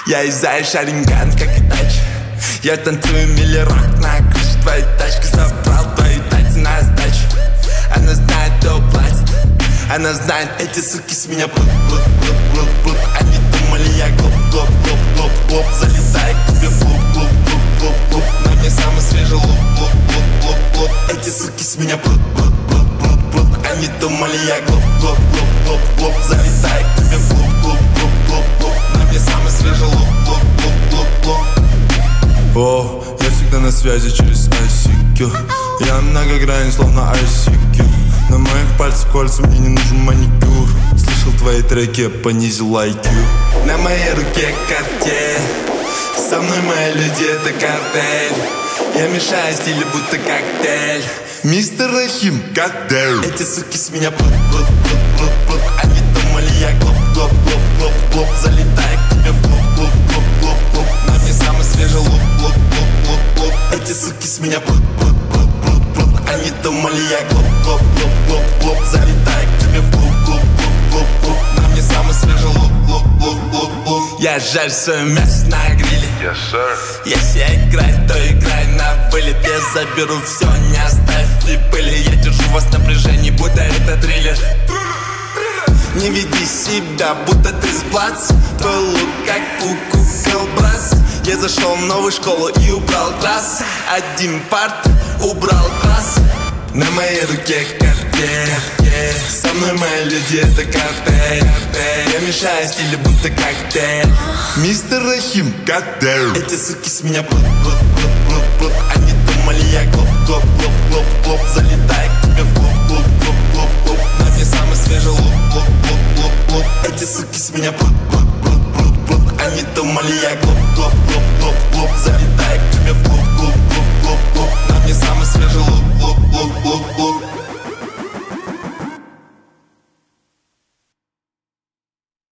Я из Шаринган, как и дача. Я танцую милли-рок на крыше твоей тачки. Забрал твои тайцы на сдачу. Она знает, кто платит. Она знает, эти суки с меня плут. Они думали, я глуп. Залетай к тебе в луп. На мне самый свежий луп. Эти суки с меня плут. Они думали, я глуп. Залетай к тебе в луп. На мне самый свежий луп. О, я всегда на связи через ICQ. Я многогранен, словно ICQ. На моих пальцах кольца, мне не нужен маникюр. Слышал твои треки, я понизил IQ. На моей руке картель. Со мной мои люди, это картель. Я мешаю стили, будто коктейль. Мистер Рахим, коктейль. Эти суки с меня плут. Они думали, я глуп. Залетай к тебе в луп. На мне самый свежий луп. Эти суки с меня плут. Они думали, я глуп. Залетай к тебе в луп. На мне самый свежий луп. Я жарю свое мясо на гриле. Yes, sir. Если играть, то играй на вылет. Я заберу все, не оставьте пыли. Я держу вас в напряжении, будто это триллер. Не веди себя, будто ты с плац. Твой лук как у кукол-брас. Я зашел в новую школу и убрал класс. Один парт, убрал класс. На моей руке картель. Со мной мои люди, это картель. Я мешаю стили, будто коктейль. Мистер Рахим, коктейль. Эти суки с меня плут. Они думали, я глуп. Залетай к тебе в луп. На мне самый свежий луп. Эти суки с меня плут. Они думали, я глуп. Залетай к тебе в луп.